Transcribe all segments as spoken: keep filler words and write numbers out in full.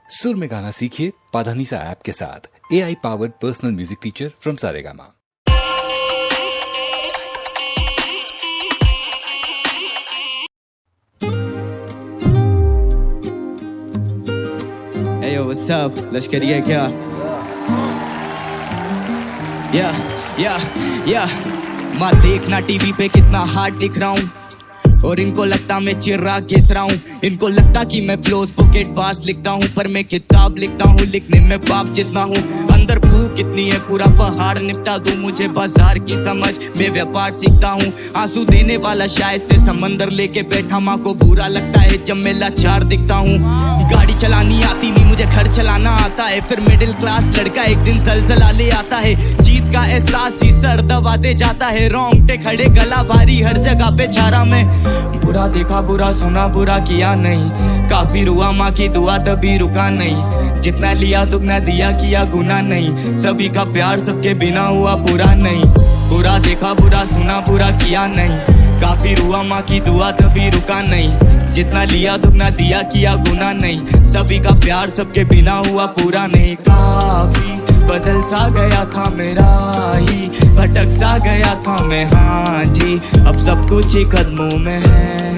सुर में गाना सीखिए पाधानीसा ऐप के साथ। A I powered personal music teacher from Saregama. Hey yo, what's up? लश्करी है क्या? Yeah, yeah, yeah. माँ देखना टीवी पे कितना हार्ड दिख रहा हूँ, और इनको लगता मैं चिर्रा घिस रहा हूँ। इनको लगता कि मैं फ्लोज पॉकेट बार्स लिखता हूँ, पर मैं किताब लिखता हूँ, लिखने में बाप जितना हूँ। अंदर भूख कितनी है, पूरा पहाड़ निपटा दूं। मुझे बाजार की समझ, मैं व्यापार सीखता हूँ। आंसू देने वाला शायद से समंदर लेके बैठा, माँ को बुरा लगता है जब मैं लाचार दिखता हूँ। गाड़ी चलानी आती नहीं, मुझे घर चलाना आता है। फिर मिडिल क्लास लड़का एक दिन जलजला ले आता है। जीत का एहसास ही सर दबा दे जाता है। रोंगटे खड़े, गला भारी, हर जगह पे छारा में। बुरा देखा, बुरा सुना, बुरा किया नहीं। काफी रुआ, माँ की दुआ तभी रुका नहीं। जितना लिया दुगना दिया, किया गुना नहीं। सभी का प्यार सबके बिना हुआ पूरा नहीं। बुरा देखा, बुरा सुना, बुरा किया नहीं। काफी रुआ, माँ की दुआ तभी रुका नहीं। जितना लिया दुगना दिया, किया गुना नहीं। सभी का प्यार सबके बिना हुआ पूरा नहीं। काफी बदल सा गया था मेरा ही, भटक सा गया था मैं, हाँ जी। अब सब कुछ ही कदमों में है।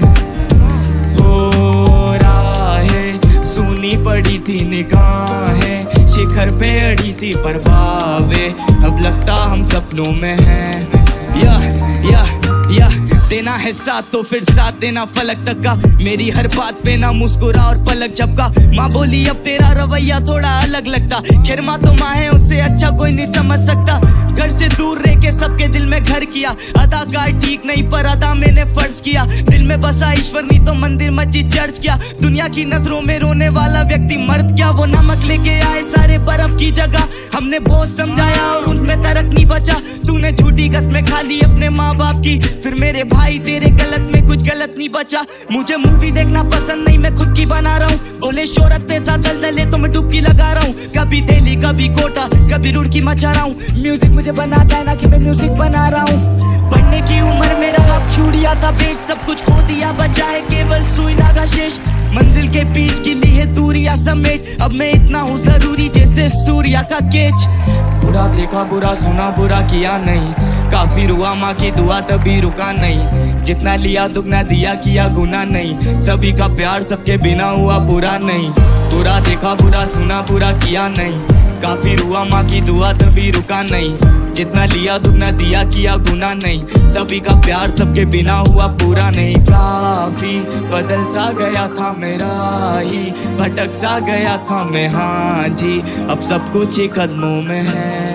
हो राहें सुनी पड़ी थी निगाहें, शिखर पे अड़ी थी परवावे। अब लगता हम सपनों में हैं। या या या देना है साथ तो फिर साथ देना फलक तक का। मेरी हर बात पे ना मुस्कुरा और पलक झपका। माँ बोली अब तेरा रवैया थोड़ा अलग लगता। खैर माँ तो माँ है, उससे अच्छा कोई नहीं समझ सकता। घर से दूर रह के सबके दिल में घर किया। अदाकार ठीक नहीं पर अदा मैंने फर्ज किया। दिल में बसा ईश्वर नहीं तो मंदिर मस्जिद चर्च किया। दुनिया की नजरों में रोने वाला व्यक्ति मर्द क्या? वो नमक लेके आए सारे बर्फ की जगह। हमने बोझ समझाया और उनमें तरक नहीं बचा। तूने झूठी कसमें खा ली अपने माँ बाप की, फिर मेरे भाई तेरे गलत में कुछ गलत नहीं बचा। मुझे मूवी देखना पसंद नहीं, मैं खुद की बना रहा हूँ। बोले शोहरत पैसा दलदले तो मैं डुबकी लगा रहा हूँ। कभी दिल्ली कभी कोटा कभी रुड़की मचा रहा हूँ। म्यूजिक मुझे बनाता है ना कि मैं म्यूजिक बना रहा हूँ। पढ़ने की उम्र मेरा अब छूटिया था बेच, सब कुछ खो दिया, बचा है केवल सुई धागा शेष। मंजिल के बीच की ली है दूरिया समेट, अब मैं इतना हूँ जरूरी जैसे सूर्या का केच। बुरा देखा, बुरा सुना, बुरा किया नहीं। काफी रुआ, माँ की दुआ तभी रुका नहीं। जितना लिया दुगना दिया, किया गुना नहीं। सभी का प्यार सबके बिना हुआ पूरा नहीं। बुरा देखा, बुरा सुना, बुरा किया नहीं। काफी रुआ, माँ की दुआ तभी रुका नहीं। जितना लिया दुगना दिया, किया गुना नहीं। सभी का प्यार सबके बिना हुआ पूरा नहीं। काफी बदल सा गया था मेरा ही, भटक सा गया था मैं, हाँ जी। अब सब कुछ ही कदमों में है।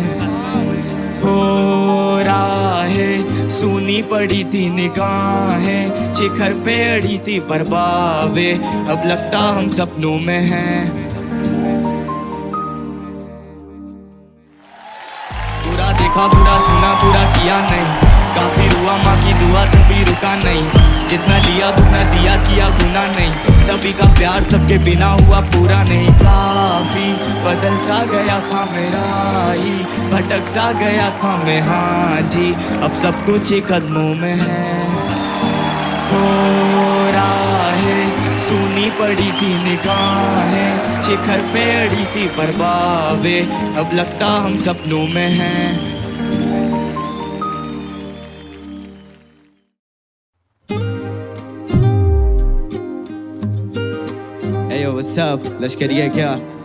हो राहें सुनी पड़ी थी निगाहें, शिखर पे अड़ी थी परवावे। अब लगता हम सपनों में हैं। बुरा देखा, बुरा सुना, बुरा किया नहीं। काफी रुआ, माँ की दुआ तभी रुका नहीं। जितना लिया दुगना दिया, किया गुना नहीं। सभी का प्यार सबके बिना हुआ पूरा नहीं। काफी बदल सा गया था मेरा ही, भटक सा गया था मैं, हाँ जी। अब सब कुछ ही कदमों में है। हो राहें सुनी पड़ी थी निगाहें, शिखर पे अड़ी थी परवावे। अब लगता हम सपनों में हैं। Hey yo, what's up? लश्करी है क्या?